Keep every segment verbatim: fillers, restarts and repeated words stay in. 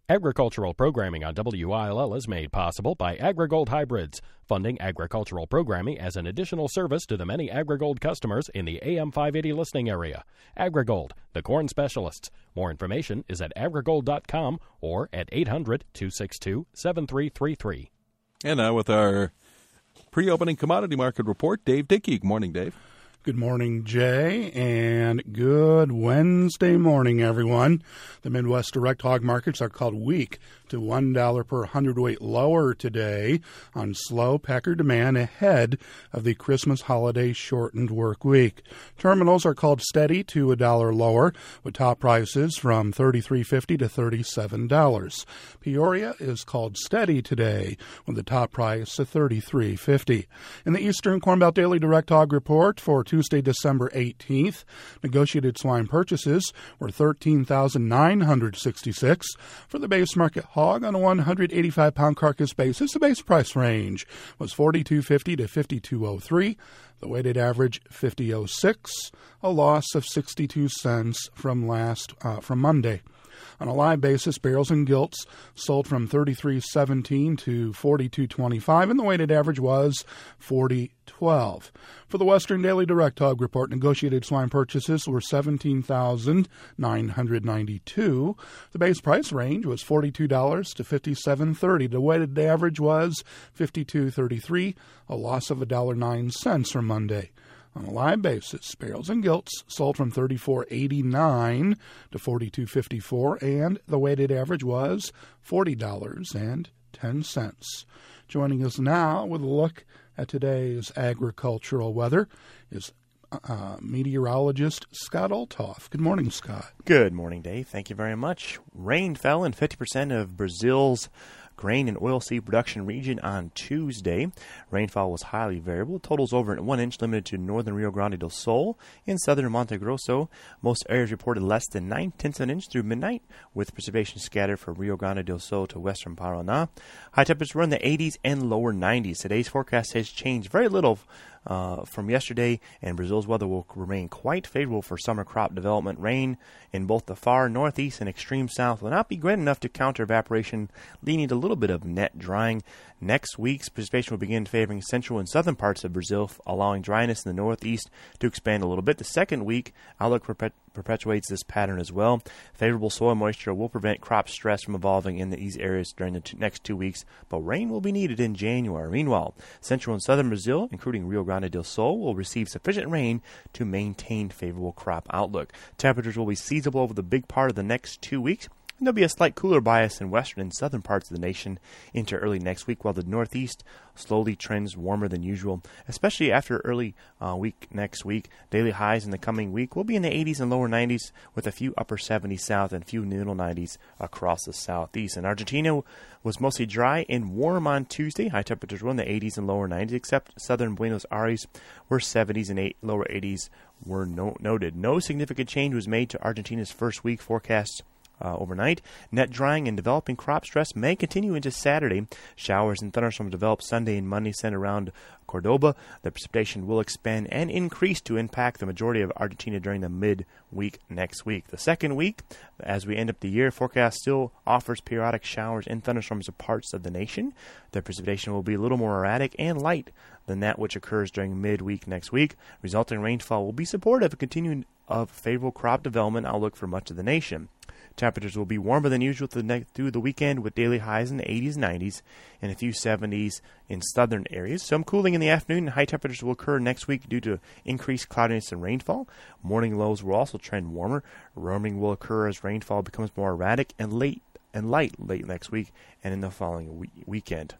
Agricultural programming on W I L L is made possible by AgriGold Hybrids, funding agricultural programming as an additional service to the many AgriGold customers in the A M five eighty listening area. AgriGold, the corn specialists. More information is at agrigold dot com or at eight hundred, two six two, seven three three three. And now with our pre-opening commodity market report, Dave Dickey. Good morning, Dave. Good morning, Jay, and good Wednesday morning, everyone. The Midwest direct hog markets are called weak to one dollar per hundredweight lower today on slow packer demand ahead of the Christmas holiday shortened work week. Terminals are called steady to a dollar lower, with top prices from thirty-three fifty to thirty-seven dollars. Peoria is called steady today, with the top price at thirty-three fifty. In the Eastern Corn Belt Daily Direct Hog Report for Tuesday, December eighteenth, negotiated swine purchases were thirteen thousand nine hundred sixty-six. For the base market hog on a one hundred eighty-five pound carcass basis, the base price range was forty-two fifty to fifty-two oh three. The weighted average fifty oh six, a loss of sixty-two cents from last uh, from Monday. On a live basis, barrels and gilts sold from thirty-three seventeen to forty-two twenty-five, and the weighted average was forty twelve. For the Western Daily Direct Hog Report, negotiated swine purchases were seventeen thousand nine hundred ninety-two. The base price range was forty-two dollars to fifty-seven thirty. The weighted average was fifty-two thirty-three, a loss of one dollar and nine cents from Monday. On a live basis, barrels and gilts sold from thirty-four eighty-nine to forty-two fifty-four, and the weighted average was forty dollars and ten cents. Joining us now with a look at today's agricultural weather is uh, meteorologist Scott Olthoff. Good morning, Scott. Good morning, Dave. Thank you very much. Rain fell in fifty percent of Brazil's grain and oilseed production region on Tuesday. Rainfall was highly variable. Totals over one inch limited to northern Rio Grande do Sul. In southern Mato Grosso, most areas reported less than nine-tenths of an inch through midnight, with precipitation scattered from Rio Grande do Sul to western Paraná. High temperatures were in the eighties and lower nineties. Today's forecast has changed very little Uh, from yesterday, and Brazil's weather will remain quite favorable for summer crop development. Rain in both the far northeast and extreme south will not be great enough to counter evaporation, leading to a little bit of net drying. Next week's precipitation will begin favoring central and southern parts of Brazil, allowing dryness in the northeast to expand a little bit. The second week outlook perpet- perpetuates this pattern as well. Favorable soil moisture will prevent crop stress from evolving in these areas during the two, next two weeks, but rain will be needed in January. Meanwhile, central and southern Brazil, including Rio Grande do Sul, will receive sufficient rain to maintain favorable crop outlook. Temperatures will be seasonable over the big part of the next two weeks. And there'll be a slight cooler bias in western and southern parts of the nation into early next week, while the northeast slowly trends warmer than usual, especially after early uh, week next week. Daily highs in the coming week will be in the eighties and lower nineties, with a few upper seventies south and few middle nineties across the southeast. And Argentina was mostly dry and warm on Tuesday. High temperatures were in the eighties and lower nineties, except southern Buenos Aires, where seventies and eight, lower eighties were no- noted. No significant change was made to Argentina's first week forecast Uh, overnight. Net drying and developing crop stress may continue into Saturday. Showers and thunderstorms develop Sunday and Monday centered around Cordoba. The precipitation will expand and increase to impact the majority of Argentina during the mid-week next week. The second week, as we end up the year, forecast still offers periodic showers and thunderstorms in parts of the nation. The precipitation will be a little more erratic and light than that which occurs during midweek next week. Resulting rainfall will be supportive of continuing of favorable crop development outlook for much of the nation. Temperatures will be warmer than usual through the weekend, with daily highs in the eighties and nineties and a few seventies in southern areas. Some cooling in the afternoon, and high temperatures will occur next week due to increased cloudiness and rainfall. Morning lows will also trend warmer. Roaming will occur as rainfall becomes more erratic and late and light late next week and in the following we- weekend.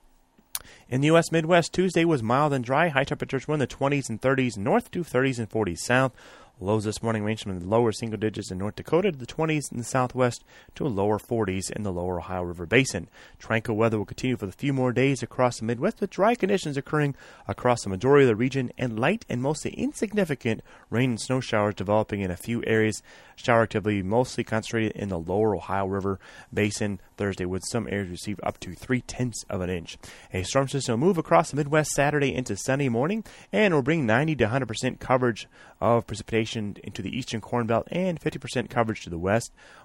In the U S Midwest, Tuesday was mild and dry. High temperatures were in the twenties and thirties north to thirties and forties south. Lows this morning ranged from the lower single digits in North Dakota to the twenties in the southwest to lower forties in the lower Ohio River Basin. Tranquil weather will continue for a few more days across the Midwest, with dry conditions occurring across the majority of the region and light and mostly insignificant rain and snow showers developing in a few areas. Shower activity mostly concentrated in the lower Ohio River Basin Thursday, with some areas receive up to three-tenths of an inch. A storm system will move across the Midwest Saturday into Sunday morning and will bring ninety to one hundred percent coverage of precipitation into the eastern Corn Belt and fifty percent coverage to the west.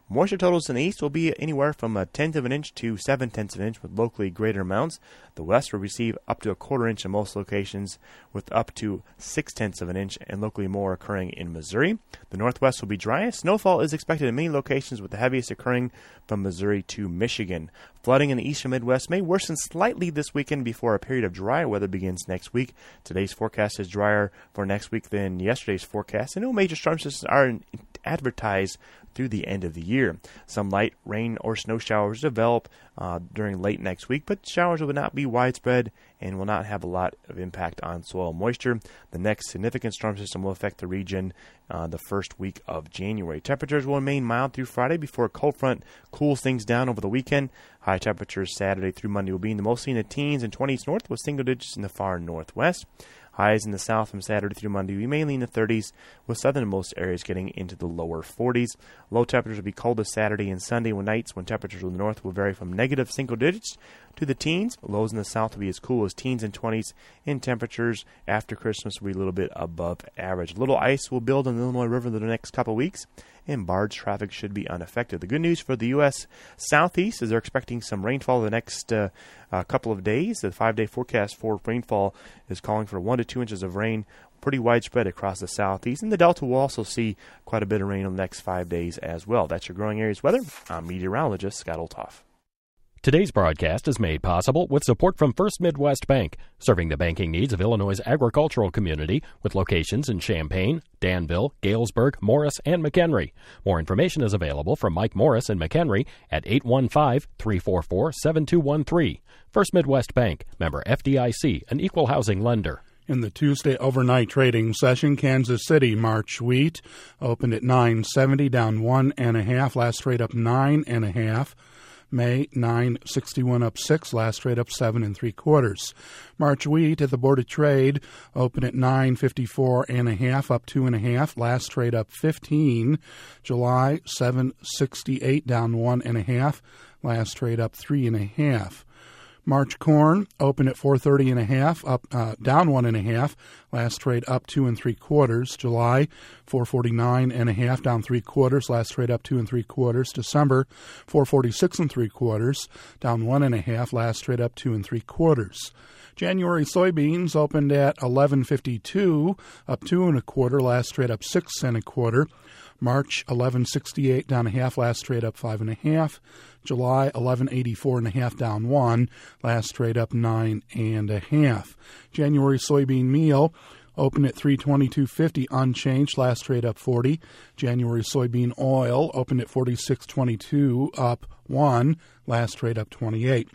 Moisture totals in the east will be anywhere from a tenth of an inch to seven tenths of an inch with locally greater amounts. The west will receive up to a quarter inch in most locations with up to six tenths of an inch and locally more occurring in Missouri. The northwest will be dry. Snowfall is expected in many locations with the heaviest occurring from Missouri to Michigan. Flooding in the eastern Midwest may worsen slightly this weekend before a period of drier weather begins next week. Today's forecast is drier for next week than yesterday's forecast, and no major storm systems are advertised through the end of the year. Some light rain or snow showers develop uh, during late next week, but showers will not be widespread and will not have a lot of impact on soil moisture. The next significant storm system will affect the region uh, the first week of January. Temperatures will remain mild through Friday before a cold front cools things down over the weekend. High temperatures Saturday through Monday will be in the mostly in the teens and twenties north with single digits in the far northwest. Highs in the south from Saturday through Monday will be mainly in the thirties, with southernmost areas getting into the lower forties. Low temperatures will be coldest Saturday and Sunday when nights when temperatures in the north will vary from negative single digits to the teens. Lows in the south will be as cool as teens and twenties, and temperatures after Christmas will be a little bit above average. Little ice will build on the Illinois River the next couple weeks, and barge traffic should be unaffected. The good news for the U S Southeast is they're expecting some rainfall the next uh, uh, couple of days. The five-day forecast for rainfall is calling for one to two inches of rain, pretty widespread across the Southeast. And the Delta will also see quite a bit of rain on the next five days as well. That's your growing areas weather. I'm meteorologist Scott Olthoff. Today's broadcast is made possible with support from First Midwest Bank, serving the banking needs of Illinois' agricultural community with locations in Champaign, Danville, Galesburg, Morris, and McHenry. More information is available from Mike Morris in McHenry at eight one five, three four four, seven two one three. First Midwest Bank, member F D I C, an equal housing lender. In the Tuesday overnight trading session, Kansas City March wheat opened at nine seventy, down one and a half. Last trade up nine and a half. May nine sixty-one up six, last trade up seven and three quarters. March wheat at the Board of Trade opened at nine fifty-four and a half, up two and a half. Last trade up fifteen. July seven sixty-eight, down one and a half. Last trade up three and a half. March corn opened at four thirty and a half, up uh, down one and a half. Last trade up two and three quarters. July four forty-nine and a half, down three quarters. Last trade up two and three quarters. December four forty-six and three quarters, down one and a half. Last trade up two and three quarters. January soybeans opened at eleven fifty-two, up two and a quarter. Last trade up six and a quarter. March eleven sixty-eight, down a half. Last trade up five and a half. July eleven eighty-four and a half, down one. Last trade up nine and a half. January soybean meal opened at three twenty-two fifty, unchanged. Last trade up forty. January soybean oil opened at forty-six twenty-two, up one. Last trade up twenty-eight.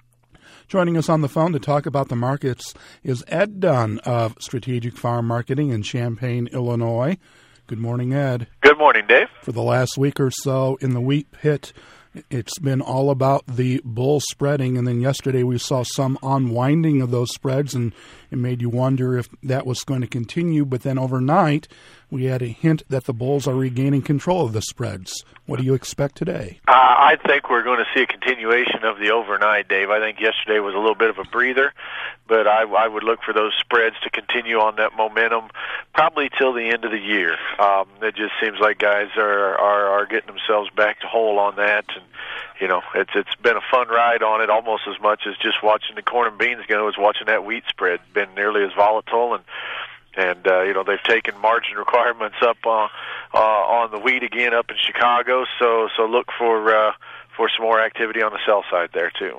Joining us on the phone to talk about the markets is Ed Dunn of Strategic Farm Marketing in Champaign, Illinois. Good morning, Ed. Good morning, Dave. For the last week or so in the wheat pit, it's been all about the bull spreading, and then yesterday we saw some unwinding of those spreads, and it made you wonder if that was going to continue. But then overnight, we had a hint that the bulls are regaining control of the spreads. What do you expect today? Uh, I think we're going to see a continuation of the overnight, Dave. I think yesterday was a little bit of a breather, but I, I would look for those spreads to continue on that momentum probably till the end of the year. Um, it just seems like guys are, are, are getting themselves back to whole on that, and you know, it's it's been a fun ride on it, almost as much as just watching the corn and beans go as watching that wheat spread. Been nearly as volatile, and and uh, you know, they've taken margin requirements up uh, uh, on the wheat again up in Chicago. So so look for uh, for some more activity on the sell side there too.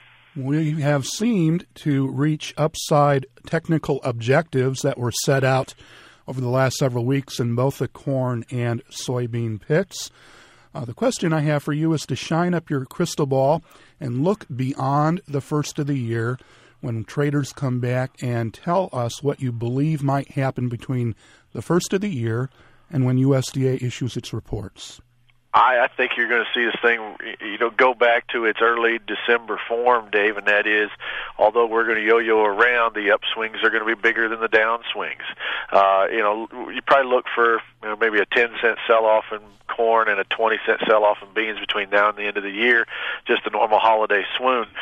We have seemed to reach upside technical objectives that were set out over the last several weeks in both the corn and soybean pits. Uh, the question I have for you is to shine up your crystal ball and look beyond the first of the year when traders come back and tell us what you believe might happen between the first of the year and when U S D A issues its reports. I, I think you're going to see this thing, you know, go back to its early December form, Dave, and that is, although we're going to yo-yo around, the upswings are going to be bigger than the downswings. Uh, you know, you probably look for you know, maybe a ten cent sell-off in corn and a twenty cent sell-off in beans between now and the end of the year, just a normal holiday swoon.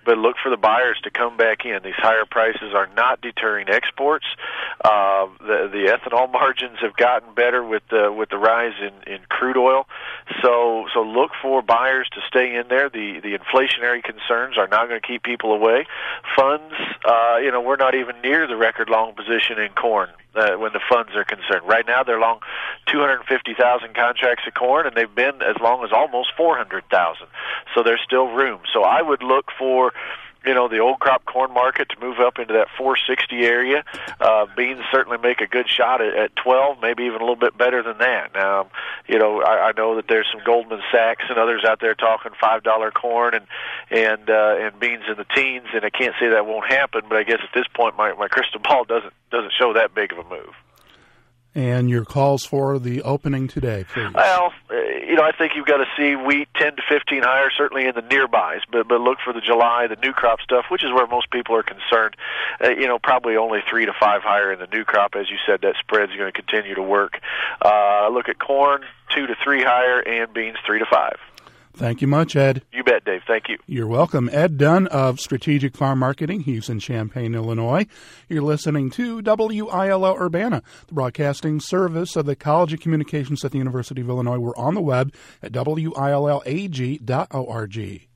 but look for the buyers to come back in. These higher prices are not deterring exports. Uh, the, the ethanol margins have gotten better with the with the rise in, in crude oil. So so look for buyers to stay in there. The the inflationary concerns are not going to keep people away. Funds, uh, you know, we're not even near the record long position in corn uh, when the funds are concerned. Right now they're long two hundred fifty thousand contracts of corn, and they've been as long as almost four hundred thousand. So there's still room. So I would look for, you know, the old crop corn market to move up into that four sixty area. Uh, beans certainly make a good shot at, at twelve, maybe even a little bit better than that. Now, you know, I, I know that there's some Goldman Sachs and others out there talking five dollar corn and and uh, and beans in the teens, and I can't say that won't happen, but I guess at this point my, my crystal ball doesn't doesn't show that big of a move. And your calls for the opening today, please. Well, uh, you know, I think you've got to see wheat ten to fifteen higher, certainly in the nearbys, but but look for the July, the new crop stuff, which is where most people are concerned. Uh, you know, probably only three to five higher in the new crop. As you said, that spread's going to continue to work. Uh, look at corn, two to three higher, and beans, three to five. Thank you much, Ed. You bet, Dave. Thank you. You're welcome. Ed Dunn of Strategic Farm Marketing. He's in Champaign, Illinois. You're listening to W I L L Urbana, the broadcasting service of the College of Communications at the University of Illinois. We're on the web at W I L L A G dot org.